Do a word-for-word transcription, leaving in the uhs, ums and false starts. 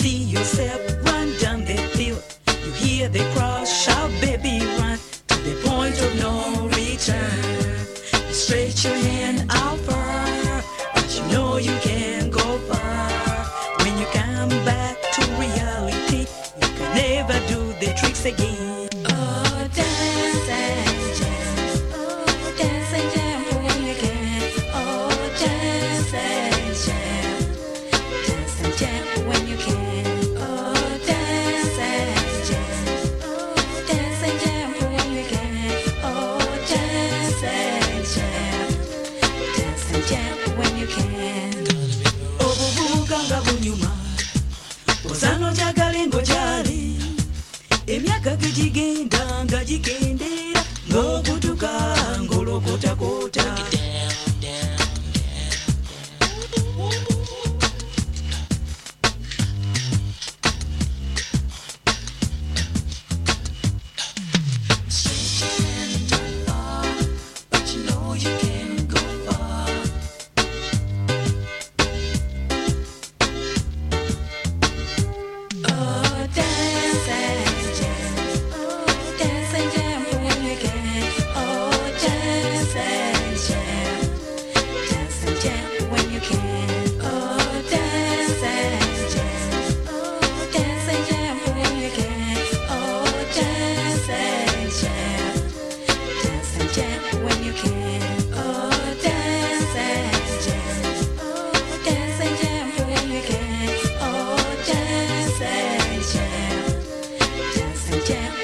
see yourself run down the field. You hear the crowd shout, baby, run to the point of no return. You stretch your hand out far, but you know you can't go far. When you come back to reality, you can never do the tricks again. Oh, dance and jam. Oh, dance and jam when you can. Oh, dance and jam. Dance and jam when you can. Oh, dance and jam. Oh, dance and jam when you can. Oh, dance and jam. Dance and jam when you can. Obubuganga bunyuma. Osano jagale ngojali. Emyaka gigenda nga gikendera ng'okutuka ng'olokotakota. Yeah.